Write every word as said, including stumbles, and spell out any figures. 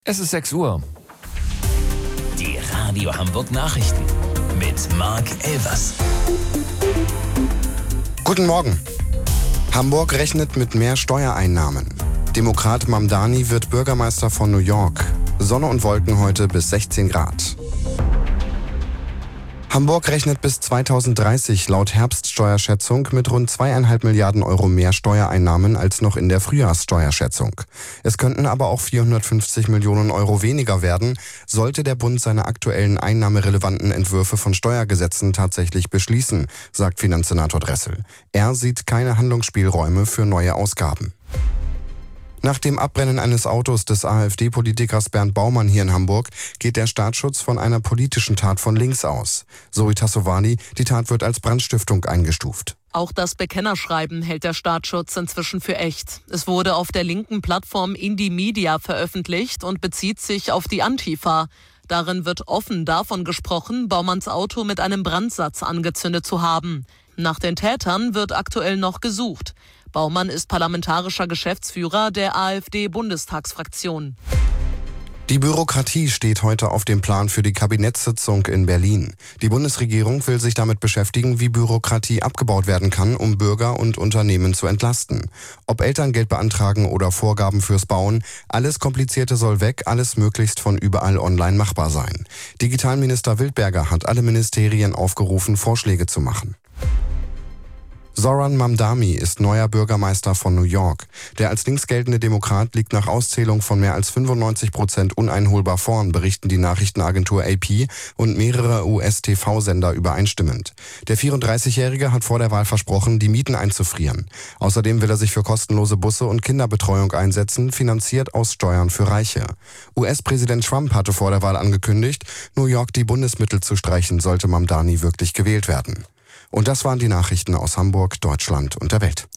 Es ist sechs Uhr. Die Radio Hamburg Nachrichten mit Marc Elvers. Guten Morgen. Hamburg rechnet mit mehr Steuereinnahmen. Demokrat Mamdani wird Bürgermeister von New York. Sonne und Wolken heute bis sechzehn Grad. Hamburg rechnet bis zweitausenddreißig laut Herbststeuerschätzung mit rund zweieinhalb Milliarden Euro mehr Steuereinnahmen als noch in der Frühjahrssteuerschätzung. Es könnten aber auch vierhundertfünfzig Millionen Euro weniger werden, sollte der Bund seine aktuellen einnahmerelevanten Entwürfe von Steuergesetzen tatsächlich beschließen, sagt Finanzsenator Dressel. Er sieht keine Handlungsspielräume für neue Ausgaben. Nach dem Abbrennen eines Autos des AfD-Politikers Bernd Baumann hier in Hamburg geht der Staatsschutz von einer politischen Tat von links aus. Zoe Tassovani, die Tat wird als Brandstiftung eingestuft. Auch das Bekennerschreiben hält der Staatsschutz inzwischen für echt. Es wurde auf der linken Plattform Indie Media veröffentlicht und bezieht sich auf die Antifa. Darin wird offen davon gesprochen, Baumanns Auto mit einem Brandsatz angezündet zu haben. Nach den Tätern wird aktuell noch gesucht. Baumann ist parlamentarischer Geschäftsführer der AfD-Bundestagsfraktion. Die Bürokratie steht heute auf dem Plan für die Kabinettssitzung in Berlin. Die Bundesregierung will sich damit beschäftigen, wie Bürokratie abgebaut werden kann, um Bürger und Unternehmen zu entlasten. Ob Elterngeld beantragen oder Vorgaben fürs Bauen, alles Komplizierte soll weg, alles möglichst von überall online machbar sein. Digitalminister Wildberger hat alle Ministerien aufgerufen, Vorschläge zu machen. Zoran Mamdani ist neuer Bürgermeister von New York. Der als links geltende Demokrat liegt nach Auszählung von mehr als fünfundneunzig Prozent uneinholbar vorn, berichten die Nachrichtenagentur A P und mehrere U S-T V-Sender übereinstimmend. Der vierunddreißigjährige hat vor der Wahl versprochen, die Mieten einzufrieren. Außerdem will er sich für kostenlose Busse und Kinderbetreuung einsetzen, finanziert aus Steuern für Reiche. U S-Präsident Trump hatte vor der Wahl angekündigt, New York die Bundesmittel zu streichen, sollte Mamdani wirklich gewählt werden. Und das waren die Nachrichten aus Hamburg, Deutschland und der Welt.